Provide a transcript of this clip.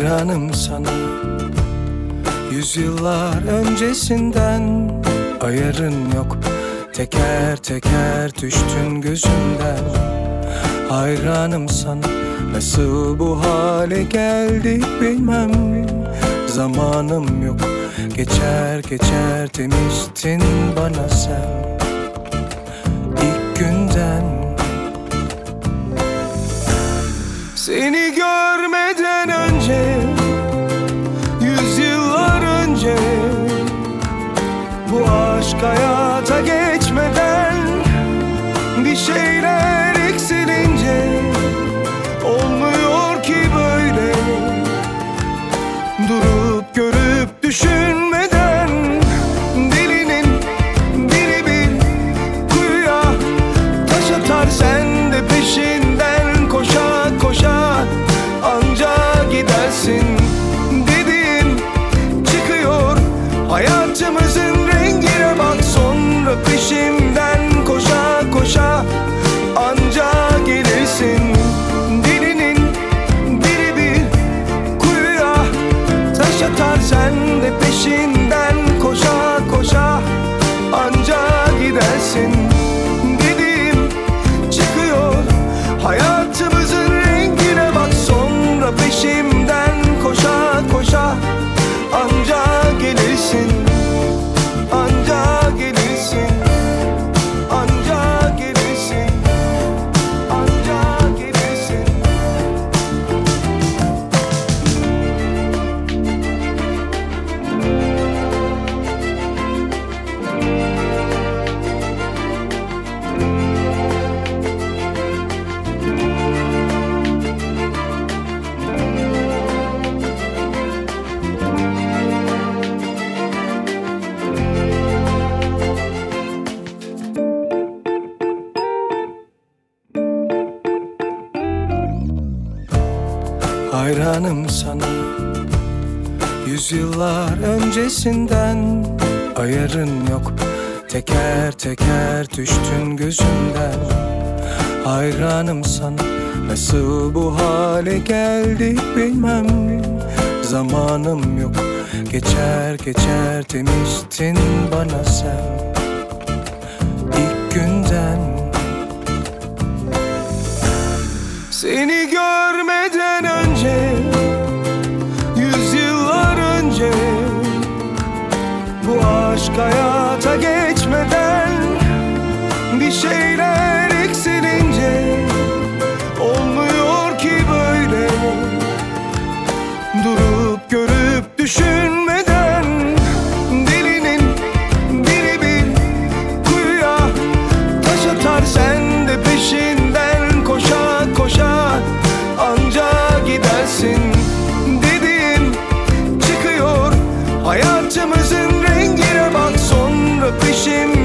Hayranım sana, yüzyıllar öncesinden. Ayarın yok, teker teker düştün gözümden. Hayranım sana, nasıl bu hale geldik bilmem. Zamanım yok, geçer geçer demiştin bana sen ilk günden. Seni görmeden önce, yüzyıllar önce, bu aşk hayata geçmeden, bir şeyler eksilince olmuyor ki böyle. Durup görüp düşünmeden, dilinin biri bir kuyuya taş atar, sen de peşinden koşa koşa anca gidersin. Dediğim çıkıyor, hayatımızın rengine bak, sonra peşimden koşa koşa anca gelirsin. Dilinin biri bir kuyuya taş atar, sen de peşinden koşa koşa anca gidersin. Dediğim çıkıyor, hayatımızın rengine bak, sonra peşimden koşa koşa anca gelirsin. Anca gelirsin. Anca gelirsin. Anca gelirsin. Hayranım sana, yüzyıllar öncesinden. Ayarın yok, teker teker düştün gözümden. Hayranım sana, nasıl bu hale geldik bilmem. Zamanım yok, geçer geçer demiştin bana sen ilk günden. Seni görmeden önce, yüzyıllar önce, bu aşk hayata geçmeden, bir şeyler eksilince olmuyor ki böyle. Durup görüp düşünmeden, dilinin biri bir kuyuya taş atar, sen de peşinden koşa koşa anca gidersin. Dediğim çıkıyor, hayatımızın rengine bak, sonra peşim